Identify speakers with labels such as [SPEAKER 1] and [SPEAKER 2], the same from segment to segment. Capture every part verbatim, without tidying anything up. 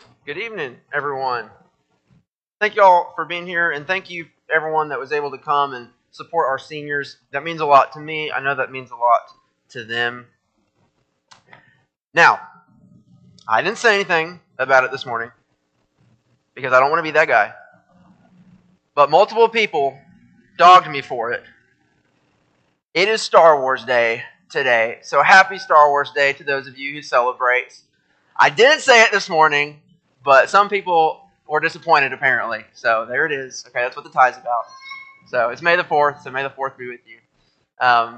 [SPEAKER 1] Good evening, everyone. Thank you all for being here, and thank you everyone that was able to come and support our seniors. That means a lot to me. I know that means a lot to them. Now, I didn't say anything about it this morning because I don't want to be that guy. But multiple people dogged me for it. It is Star Wars Day today, so happy Star Wars Day to those of you who celebrate. I didn't say it this morning, but some people were disappointed apparently. So there it is. Okay, that's what the tie's about. So it's May the fourth, so May the fourth be with you. Um,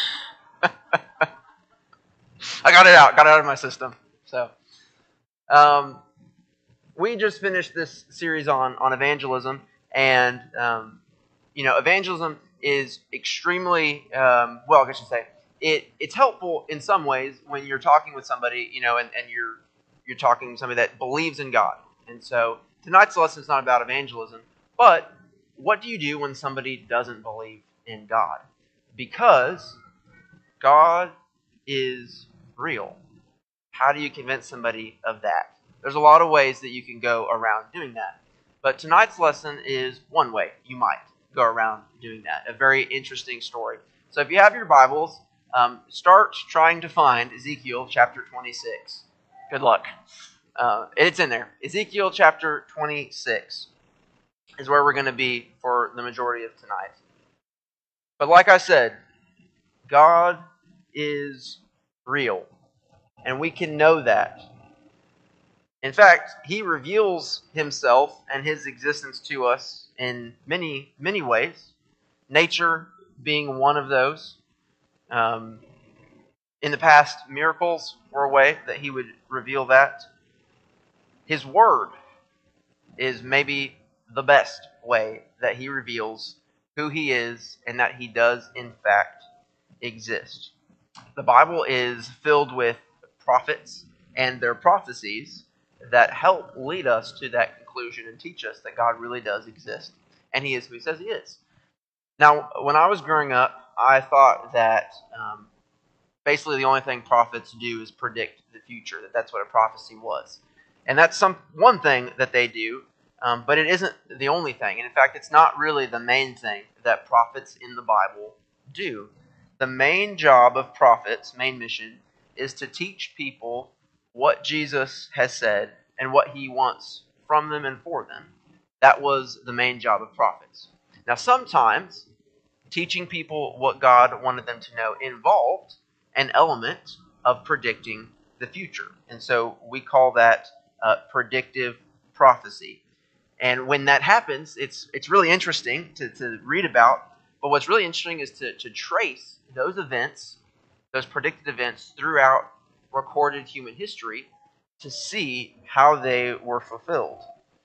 [SPEAKER 1] I got it out, got it out of my system. So um, we just finished this series on, on evangelism, and um, you know, evangelism is extremely, um, well, I should say, it, it's helpful in some ways when you're talking with somebody, you know, and, and you're you're talking to somebody that believes in God. And so tonight's lesson is not about evangelism, but what do you do when somebody doesn't believe in God? Because God is real. How do you convince somebody of that? There's a lot of ways that you can go around doing that. But tonight's lesson is one way you might go around doing that. A very interesting story. So if you have your Bibles, um, start trying to find Ezekiel chapter twenty-six. Good luck. Uh, it's in there. Ezekiel chapter twenty-six is where we're going to be for the majority of tonight. But like I said, God is real. And we can know that. In fact, He reveals Himself and His existence to us in many, many ways. Nature being one of those. Um, in the past, miracles were a way that He would reveal that. His Word is maybe the best way that He reveals who He is and that He does, in fact, exist. The Bible is filled with prophets and their prophecies that help lead us to that conclusion and teach us that God really does exist. And He is who He says He is. Now, when I was growing up, I thought that um, basically the only thing prophets do is predict the future, that that's what a prophecy was. And that's some one thing that they do, um, but it isn't the only thing. And in fact, it's not really the main thing that prophets in the Bible do. The main job of prophets, main mission, is to teach people what Jesus has said and what He wants from them and for them. That was the main job of prophets. Now, sometimes teaching people what God wanted them to know involved an element of predicting the future. And so we call that uh, predictive prophecy. And when that happens, it's it's really interesting to, to read about. But what's really interesting is to, to trace those events, those predicted events throughout recorded human history to see how they were fulfilled.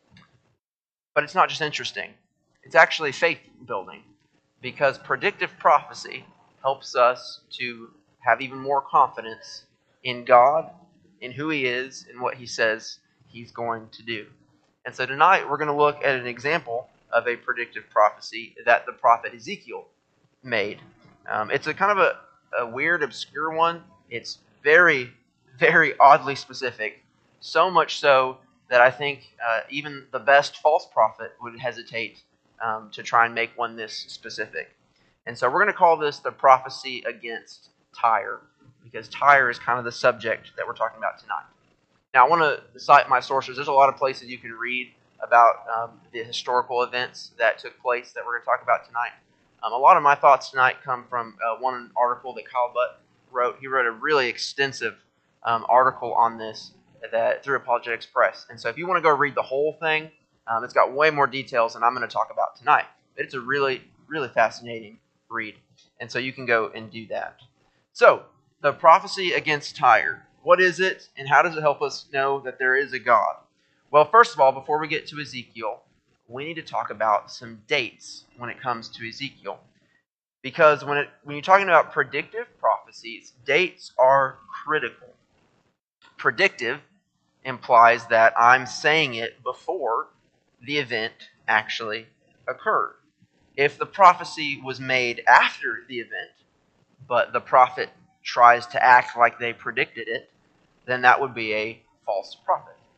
[SPEAKER 1] But it's not just interesting. It's actually faith building, because predictive prophecy helps us to have even more confidence in God, in who He is, and what He says He's going to do. And so tonight we're going to look at an example of a predictive prophecy that the prophet Ezekiel made. Um, it's a kind of a, a weird, obscure one. It's very, very oddly specific. So much so that I think uh, even the best false prophet would hesitate um, to try and make one this specific. And so we're going to call this the prophecy against Tyre, because Tyre is kind of the subject that we're talking about tonight. Now, I want to cite my sources. There's a lot of places you can read about um, the historical events that took place that we're going to talk about tonight. Um, a lot of my thoughts tonight come from uh, one article that Kyle Butt wrote. He wrote a really extensive um, article on this that through Apologetics Press. And so if you want to go read the whole thing, um, it's got way more details than I'm going to talk about tonight. But it's a really, really fascinating read. And so you can go and do that. So, the prophecy against Tyre. What is it, and how does it help us know that there is a God? Well, first of all, before we get to Ezekiel, we need to talk about some dates when it comes to Ezekiel. Because when it when you're talking about predictive prophecies, dates are critical. Predictive implies that I'm saying it before the event actually occurred. If the prophecy was made after the event, but the prophet tries to act like they predicted it, then that would be a false prophet.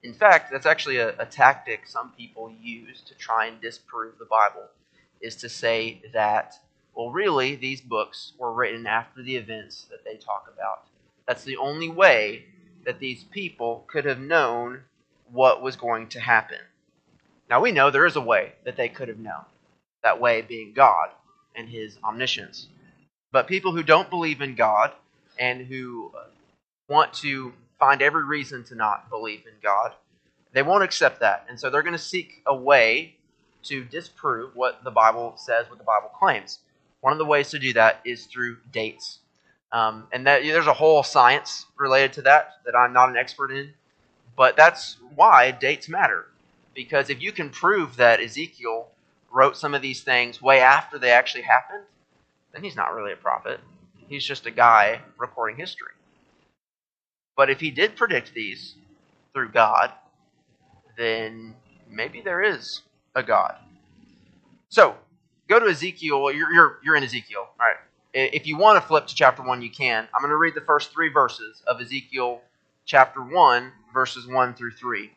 [SPEAKER 1] In fact, that's actually a, a tactic some people use to try and disprove the Bible, is to say that, well, really, these books were written after the events that they talk about. That's the only way that these people could have known what was going to happen. Now, we know there is a way that they could have known, that way being God and his omniscience. But people who don't believe in God and who want to find every reason to not believe in God, they won't accept that. And so they're going to seek a way to disprove what the Bible says, what the Bible claims. One of the ways to do that is through dates. Um, and that, there's a whole science related to that that I'm not an expert in. But that's why dates matter. Because if you can prove that Ezekiel wrote some of these things way after they actually happened, then he's not really a prophet. He's just a guy recording history. But if he did predict these through God, then maybe there is a God. So, go to Ezekiel. You're, you're, you're in Ezekiel. All right. If you want to flip to chapter one, you can. I'm going to read the first three verses of Ezekiel chapter one, verses one through three.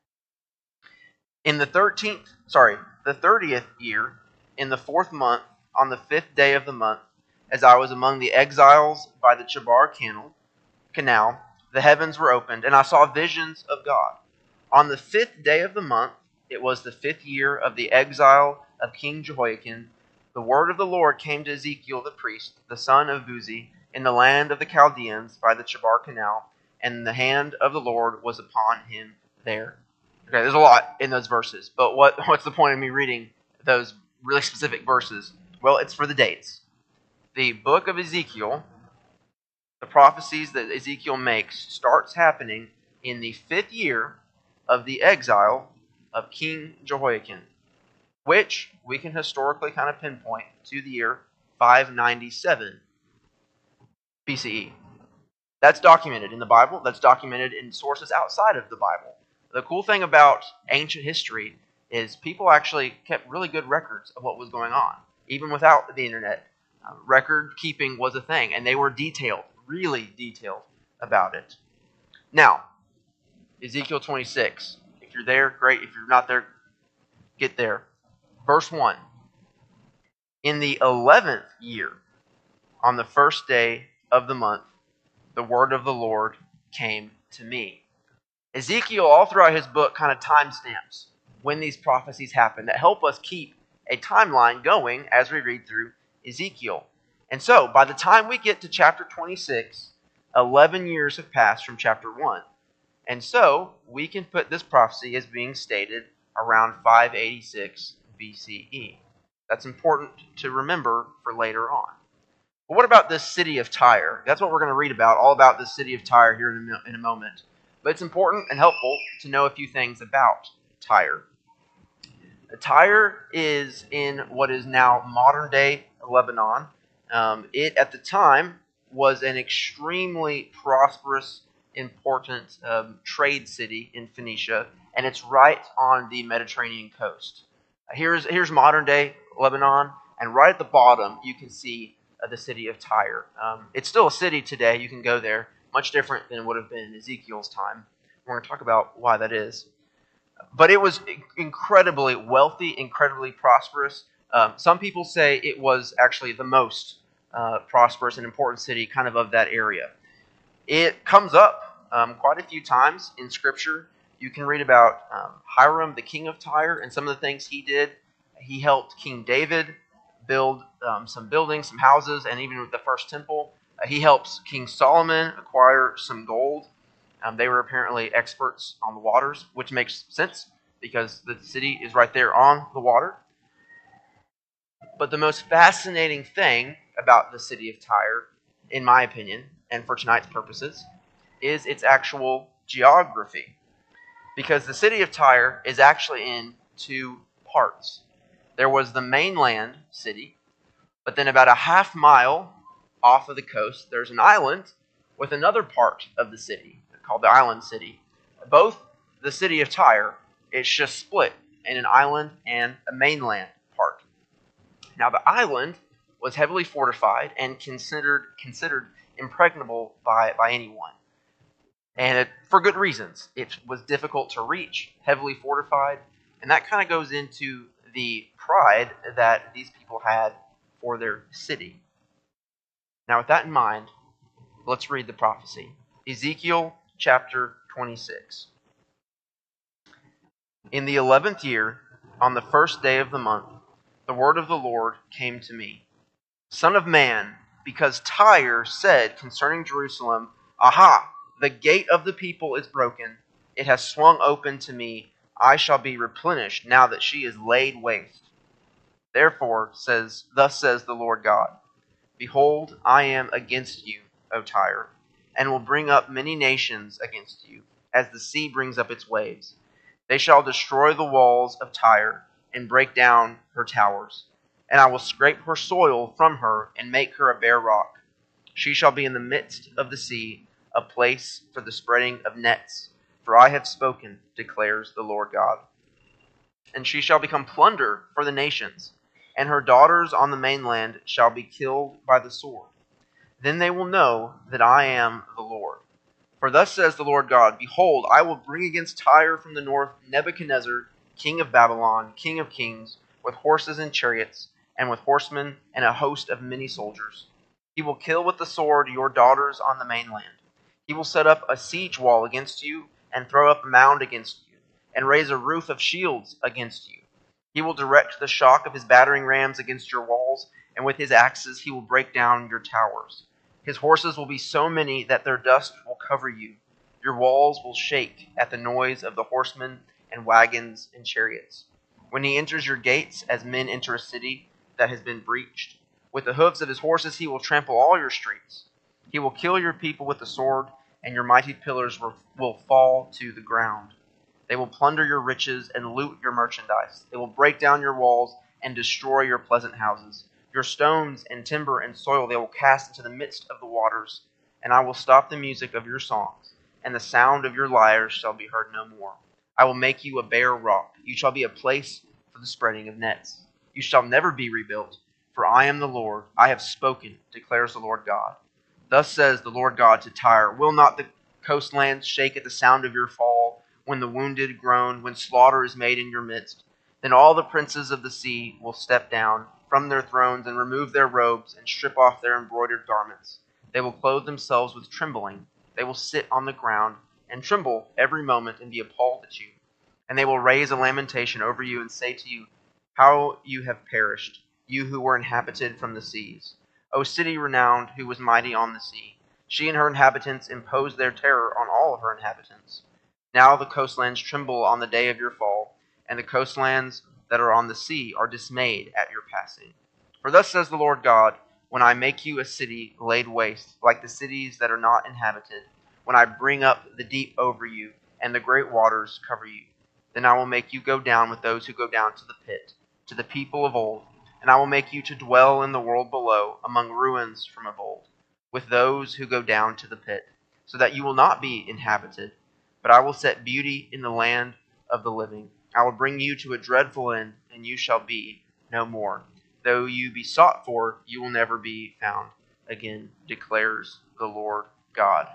[SPEAKER 1] In the thirteenth, sorry, the thirtieth year, in the fourth month, on the fifth day of the month, as I was among the exiles by the Chebar Canal, canal, the heavens were opened, and I saw visions of God. On the fifth day of the month, it was the fifth year of the exile of King Jehoiakim, the word of the Lord came to Ezekiel the priest, the son of Buzi, in the land of the Chaldeans by the Chebar Canal, and the hand of the Lord was upon him there. Okay, there's a lot in those verses, but what, what's the point of me reading those really specific verses? Well, it's for the dates. The book of Ezekiel, the prophecies that Ezekiel makes, starts happening in the fifth year of the exile of King Jehoiakim, which we can historically kind of pinpoint to the year five ninety-seven B C E. That's documented in the Bible. That's documented in sources outside of the Bible. The cool thing about ancient history is people actually kept really good records of what was going on, even without the internet. Uh, record keeping was a thing, and they were detailed, really detailed about it. Now, Ezekiel twenty-six. If you're there, great. If you're not there, get there. Verse one. In the eleventh year, on the first day of the month, the word of the Lord came to me. Ezekiel, all throughout his book, kind of timestamps when these prophecies happen that help us keep a timeline going as we read through Ezekiel. And so, by the time we get to chapter twenty-six, eleven years have passed from chapter one. And so, we can put this prophecy as being stated around five eighty-six B C E. That's important to remember for later on. But what about this city of Tyre? That's what we're going to read about, all about this city of Tyre here in a, in a moment. But it's important and helpful to know a few things about Tyre. Tyre is in what is now modern-day Lebanon. Um, it, at the time, was an extremely prosperous, important um, trade city in Phoenicia, and it's right on the Mediterranean coast. Here's, here's modern-day Lebanon, and right at the bottom, you can see uh, the city of Tyre. Um, it's still a city today. You can go there. Much different than it would have been in Ezekiel's time. We're going to talk about why that is. But it was incredibly wealthy, incredibly prosperous. Um, some people say it was actually the most uh, prosperous and important city kind of of that area. It comes up um, quite a few times in Scripture. You can read about um, Hiram, the king of Tyre, and some of the things he did. He helped King David build um, some buildings, some houses, and even the first temple. Uh, he helps King Solomon acquire some gold. Um, they were apparently experts on the waters, which makes sense because the city is right there on the water. But the most fascinating thing about the city of Tyre, in my opinion, and for tonight's purposes, is its actual geography. Because the city of Tyre is actually in two parts. There was the mainland city, but then about a half mile off of the coast, there's an island with another part of the city called the island city. Both the city of Tyre, it's just split in an island and a mainland part. Now the island was heavily fortified and considered considered impregnable by, by anyone. And it, for good reasons. It was difficult to reach, heavily fortified, and that kind of goes into the pride that these people had for their city. Now, with that in mind, let's read the prophecy. Ezekiel chapter twenty-six. In the eleventh year, on the first day of the month, the word of the Lord came to me. Son of man, because Tyre said concerning Jerusalem, Aha, the gate of the people is broken. It has swung open to me. I shall be replenished now that she is laid waste. Therefore, says, thus says the Lord God, Behold, I am against you, O Tyre, and will bring up many nations against you, as the sea brings up its waves. They shall destroy the walls of Tyre and break down her towers. And I will scrape her soil from her and make her a bare rock. She shall be in the midst of the sea, a place for the spreading of nets. For I have spoken, declares the Lord God. And she shall become plunder for the nations, and her daughters on the mainland shall be killed by the sword. Then they will know that I am the Lord. For thus says the Lord God, Behold, I will bring against Tyre from the north Nebuchadnezzar, king of Babylon, king of kings, with horses and chariots, and with horsemen and a host of many soldiers. He will kill with the sword your daughters on the mainland. He will set up a siege wall against you, and throw up a mound against you, and raise a roof of shields against you. He will direct the shock of his battering rams against your walls, and with his axes he will break down your towers. His horses will be so many that their dust will cover you. Your walls will shake at the noise of the horsemen and wagons and chariots. When he enters your gates, as men enter a city that has been breached, with the hoofs of his horses he will trample all your streets. He will kill your people with the sword, and your mighty pillars will fall to the ground. They will plunder your riches and loot your merchandise. They will break down your walls and destroy your pleasant houses. Your stones and timber and soil they will cast into the midst of the waters, and I will stop the music of your songs, and the sound of your lyres shall be heard no more. I will make you a bare rock. You shall be a place for the spreading of nets. You shall never be rebuilt, for I am the Lord. I have spoken, declares the Lord God. Thus says the Lord God to Tyre, Will not the coastlands shake at the sound of your fall, when the wounded groan, when slaughter is made in your midst? Then all the princes of the sea will step down from their thrones and remove their robes and strip off their embroidered garments. They will clothe themselves with trembling. They will sit on the ground and tremble every moment and be appalled at you. And they will raise a lamentation over you and say to you, How you have perished, you who were inhabited from the seas. O city renowned, who was mighty on the sea. She and her inhabitants imposed their terror on all of her inhabitants. Now the coastlands tremble on the day of your fall, and the coastlands that are on the sea are dismayed at your passing. For thus says the Lord God, when I make you a city laid waste, like the cities that are not inhabited, when I bring up the deep over you, and the great waters cover you, then I will make you go down with those who go down to the pit, to the people of old, and I will make you to dwell in the world below, among ruins from of old, with those who go down to the pit, so that you will not be inhabited. But I will set beauty in the land of the living. I will bring you to a dreadful end, and you shall be no more. Though you be sought for, you will never be found again, declares the Lord God.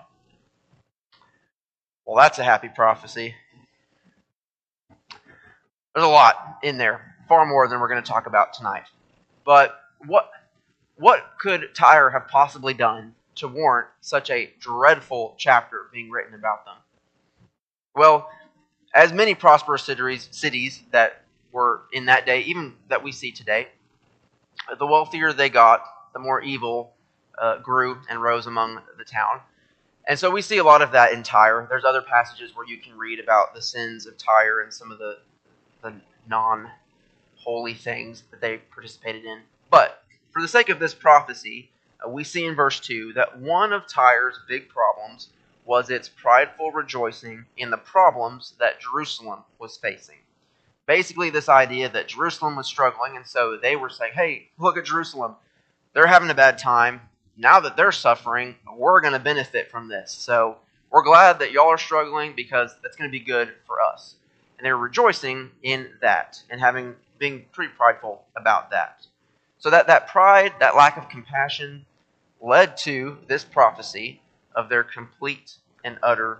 [SPEAKER 1] Well, that's a happy prophecy. There's a lot in there, far more than we're going to talk about tonight. But what what could Tyre have possibly done to warrant such a dreadful chapter being written about them? Well, as many prosperous cities, cities that were in that day, even that we see today, the wealthier they got, the more evil uh, grew and rose among the town. And so we see a lot of that in Tyre. There's other passages where you can read about the sins of Tyre and some of the, the non-holy things that they participated in. But for the sake of this prophecy, uh, we see in verse two that one of Tyre's big problems was its prideful rejoicing in the problems that Jerusalem was facing. Basically, this idea that Jerusalem was struggling, and so they were saying, hey, look at Jerusalem. They're having a bad time. Now that they're suffering, we're going to benefit from this. So we're glad that y'all are struggling because that's going to be good for us. And they were rejoicing in that and having being pretty prideful about that. So that, that pride, that lack of compassion, led to this prophecy of their complete and utter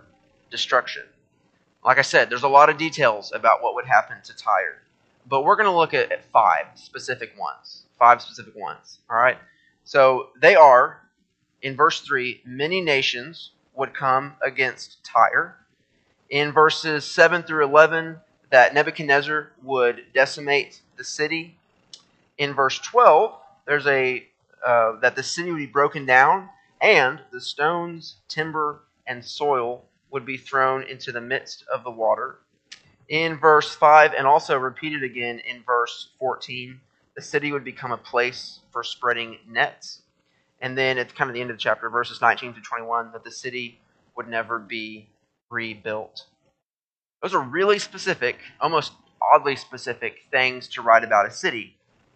[SPEAKER 1] destruction. Like I said, there's a lot of details about what would happen to Tyre, but we're going to look at, at five specific ones. Five specific ones. All right. So they are, in verse three, many nations would come against Tyre. In verses seven through eleven, that Nebuchadnezzar would decimate the city. In verse twelve, there's a uh, that the city would be broken down, and the stones, timber, and soil would be thrown into the midst of the water. In verse five, and also repeated again in verse fourteen, the city would become a place for spreading nets. And then at kind of the end of the chapter, verses nineteen through twenty-one, that the city would never be rebuilt. Those are really specific, almost oddly specific things to write about a city.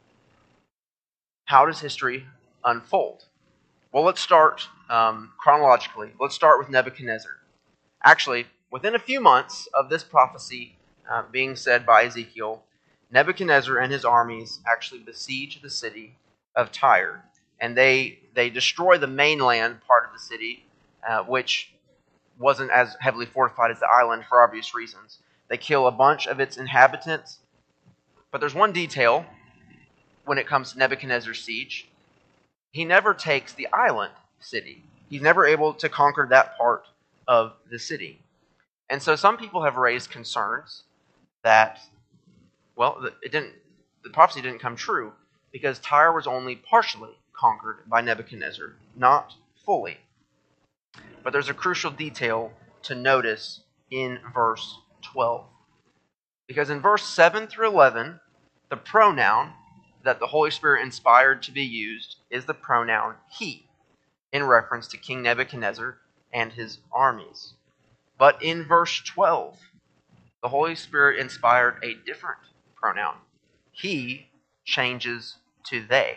[SPEAKER 1] How does history unfold? Well, let's start um, chronologically. Let's start with Nebuchadnezzar. Actually, within a few months of this prophecy uh, being said by Ezekiel, Nebuchadnezzar and his armies actually besiege the city of Tyre, and they they destroy the mainland part of the city, uh, which wasn't as heavily fortified as the island for obvious reasons. They kill a bunch of its inhabitants, but there's one detail when it comes to Nebuchadnezzar's siege. He never takes the island city. He's never able to conquer that part of the city. And so some people have raised concerns that, well, it didn't, the prophecy didn't come true because Tyre was only partially conquered by Nebuchadnezzar, not fully. But there's a crucial detail to notice in verse twelve. Because in verse seven through eleven, the pronoun that the Holy Spirit inspired to be used is the pronoun he, in reference to King Nebuchadnezzar and his armies. But in verse twelve, the Holy Spirit inspired a different pronoun. He changes to they.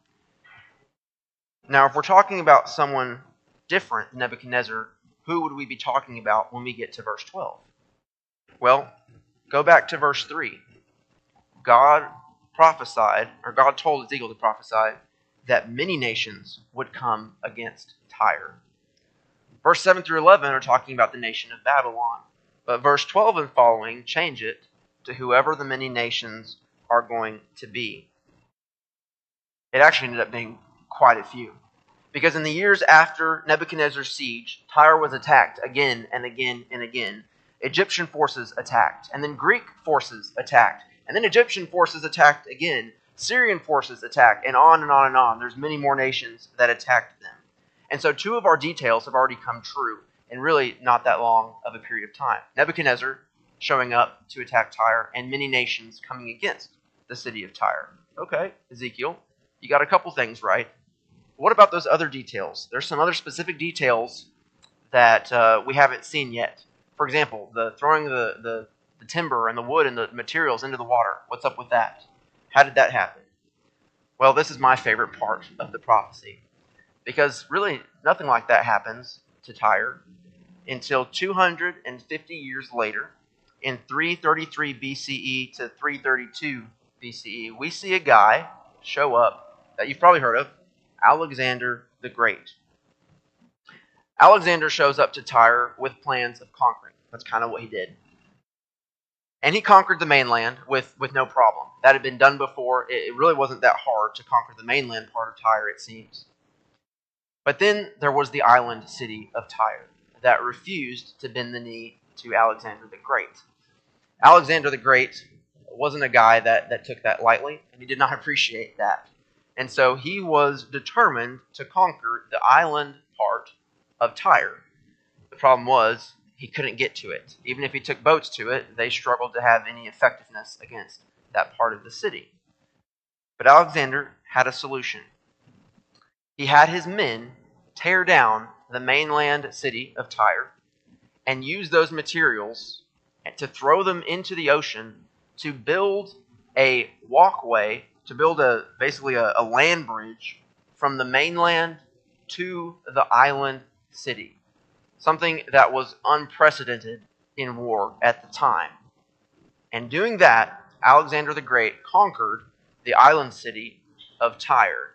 [SPEAKER 1] Now, if we're talking about someone different than Nebuchadnezzar, who would we be talking about when we get to verse twelve? Well, go back to verse three. God prophesied, or God told Ezekiel to prophesy, that many nations would come against Tyre. Verse seven through eleven are talking about the nation of Babylon. But verse twelve and following change it to whoever the many nations are going to be. It actually ended up being quite a few. Because in the years after Nebuchadnezzar's siege, Tyre was attacked again and again and again. Egyptian forces attacked, and then Greek forces attacked, and then Egyptian forces attacked again. Syrian forces attacked, and on and on and on. There's many more nations that attacked them. And so two of our details have already come true in really not that long of a period of time. Nebuchadnezzar showing up to attack Tyre, and many nations coming against the city of Tyre. Okay, Ezekiel, you got a couple things right. What about those other details? There's some other specific details that uh, we haven't seen yet. For example, the throwing the, the, the timber and the wood and the materials into the water. What's up with that? How did that happen? Well, this is my favorite part of the prophecy. Because really, nothing like that happens to Tyre until two hundred fifty years later, in three thirty-three B C E to three thirty-two B C E, we see a guy show up that you've probably heard of, Alexander the Great. Alexander shows up to Tyre with plans of conquering. That's kind of what he did. And he conquered the mainland with, with no problem. That had been done before. It, it really wasn't that hard to conquer the mainland part of Tyre, it seems. But then there was the island city of Tyre that refused to bend the knee to Alexander the Great. Alexander the Great wasn't a guy that, that took that lightly, and he did not appreciate that. And so he was determined to conquer the island part of Tyre. The problem was he couldn't get to it. Even if he took boats to it, they struggled to have any effectiveness against that part of the city. But Alexander had a solution. He had his men tear down the mainland city of Tyre and use those materials to throw them into the ocean to build a walkway, to build a basically a, a land bridge from the mainland to the island city. Something that was unprecedented in war at the time. And doing that, Alexander the Great conquered the island city of Tyre.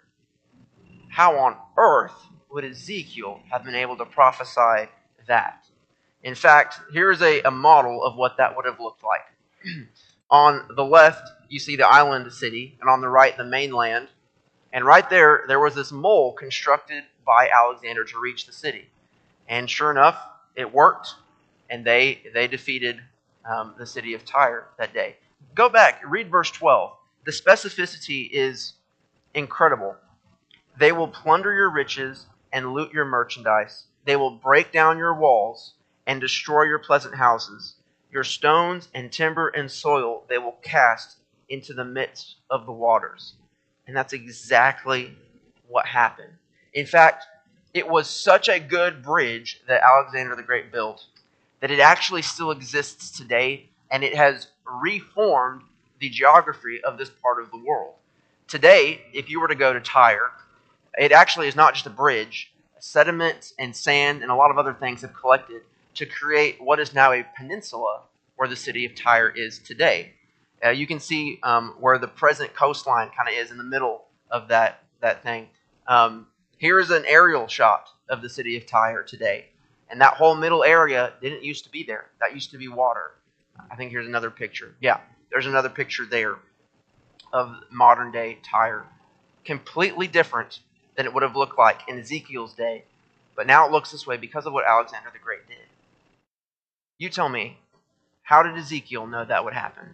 [SPEAKER 1] How on earth would Ezekiel have been able to prophesy that? In fact, here's a, a model of what that would have looked like. On the left, you see the island city, and on the right, the mainland. And right there, there was this mole constructed by Alexander to reach the city. And sure enough, it worked, and they they defeated um, the city of Tyre that day. Go back, read verse twelve. The specificity is incredible. They will plunder your riches and loot your merchandise. They will break down your walls and destroy your pleasant houses. Your stones and timber and soil they will cast into the midst of the waters. And that's exactly what happened. In fact, it was such a good bridge that Alexander the Great built that it actually still exists today, and it has reformed the geography of this part of the world. Today, if you were to go to Tyre, it actually is not just a bridge. Sediment and sand and a lot of other things have collected to create what is now a peninsula where the city of Tyre is today. Uh, you can see um, where the present coastline kind of is in the middle of that, that thing. Um, here is an aerial shot of the city of Tyre today. And that whole middle area didn't used to be there. That used to be water. I think here's another picture. Yeah, there's another picture there of modern day Tyre. Completely different than it would have looked like in Ezekiel's day. But now it looks this way because of what Alexander the Great did. You tell me, how did Ezekiel know that would happen?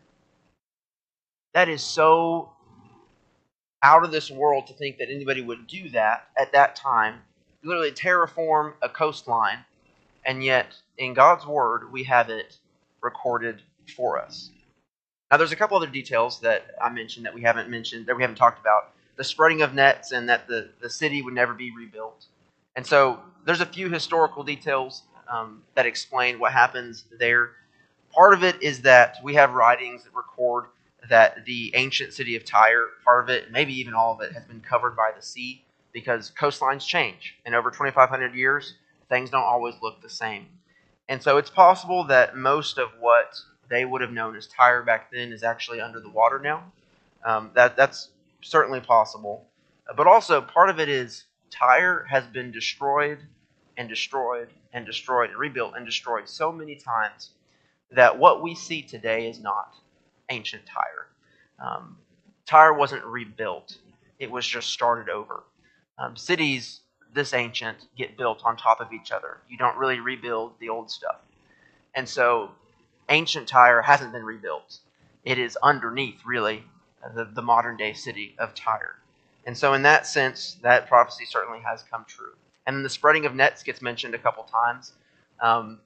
[SPEAKER 1] That is so out of this world to think that anybody would do that at that time. Literally terraform a coastline, and yet in God's Word we have it recorded for us. Now there's a couple other details that I mentioned that we haven't mentioned, that we haven't talked about. The spreading of nets and that the, the city would never be rebuilt. And so there's a few historical details um, that explain what happens there. Part of it is that we have writings that record that the ancient city of Tyre, part of it, maybe even all of it, has been covered by the sea because coastlines change. And over twenty-five hundred years, things don't always look the same. And so it's possible that most of what they would have known as Tyre back then is actually under the water now. Um, that That's certainly possible. But also, part of it is Tyre has been destroyed and destroyed and destroyed and rebuilt and destroyed so many times that what we see today is not ancient Tyre. Um, Tyre wasn't rebuilt. It was just started over. Um, cities this ancient get built on top of each other. You don't really rebuild the old stuff. And so ancient Tyre hasn't been rebuilt. It is underneath, really, the, the modern day city of Tyre. And so in that sense, that prophecy certainly has come true. And then the spreading of nets gets mentioned a couple times. Um,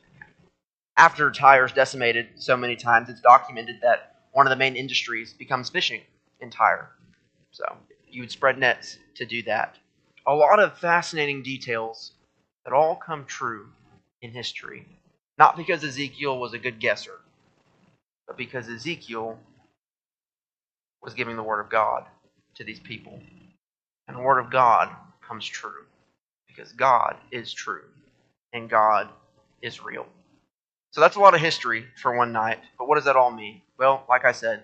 [SPEAKER 1] after Tyre is decimated so many times, it's documented that one of the main industries becomes fishing in Tyre. So you would spread nets to do that. A lot of fascinating details that all come true in history. Not because Ezekiel was a good guesser, but because Ezekiel was giving the Word of God to these people. And the Word of God comes true because God is true and God is real. So that's a lot of history for one night, but what does that all mean? Well, like I said,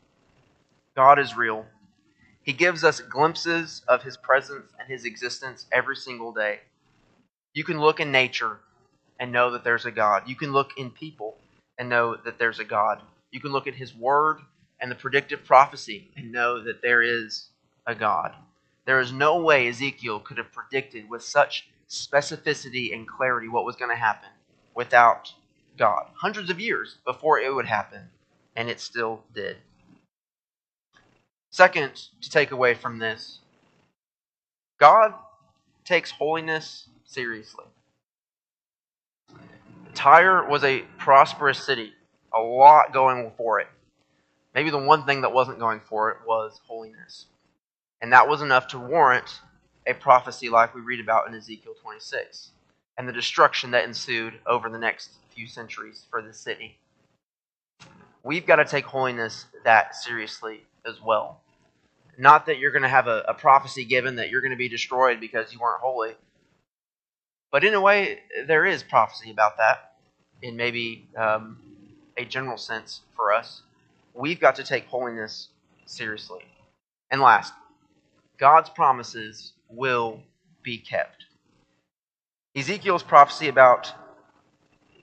[SPEAKER 1] God is real. He gives us glimpses of His presence and His existence every single day. You can look in nature and know that there's a God. You can look in people and know that there's a God. You can look at His Word and the predictive prophecy and know that there is a God. There is no way Ezekiel could have predicted with such specificity and clarity what was going to happen without God. Hundreds of years before it would happen, and it still did. Second, to take away from this, God takes holiness seriously. Tyre was a prosperous city, a lot going for it. Maybe the one thing that wasn't going for it was holiness. And that was enough to warrant a prophecy like we read about in Ezekiel twenty-six, and the destruction that ensued over the next few centuries for the city. We've got to take holiness that seriously as well. Not that you're going to have a, a prophecy given that you're going to be destroyed because you weren't holy. But in a way, there is prophecy about that in maybe um, a general sense for us. We've got to take holiness seriously. And last, God's promises will be kept. Ezekiel's prophecy about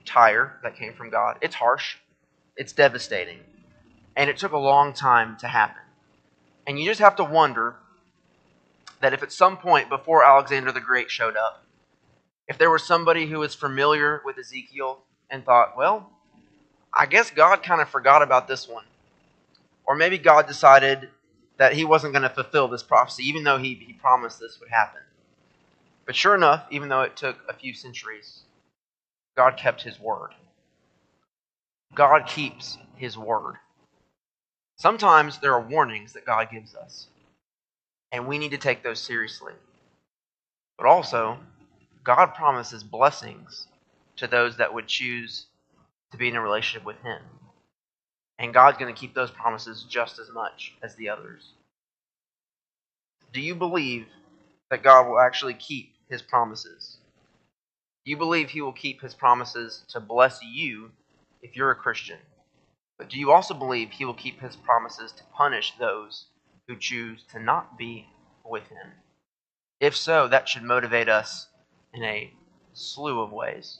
[SPEAKER 1] tire that came from God. It's harsh. It's devastating. And it took a long time to happen. And you just have to wonder that if at some point before Alexander the Great showed up, if there was somebody who was familiar with Ezekiel and thought, well, I guess God kind of forgot about this one. Or maybe God decided that he wasn't going to fulfill this prophecy, even though he, he promised this would happen. But sure enough, even though it took a few centuries, God kept his word. God keeps his word. Sometimes there are warnings that God gives us, and we need to take those seriously. But also, God promises blessings to those that would choose to be in a relationship with him. And God's going to keep those promises just as much as the others. Do you believe that God will actually keep his promises? Do you believe he will keep his promises to bless you if you're a Christian? But do you also believe he will keep his promises to punish those who choose to not be with him? If so, that should motivate us in a slew of ways.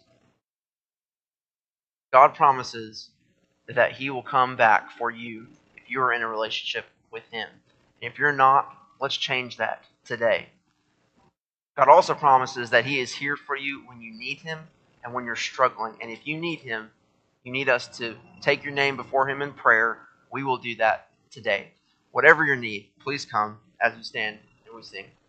[SPEAKER 1] God promises that he will come back for you if you are in a relationship with him. And if you're not, let's change that today. God also promises that he is here for you when you need him and when you're struggling. And if you need him, you need us to take your name before him in prayer. We will do that today. Whatever your need, please come as we stand and we sing.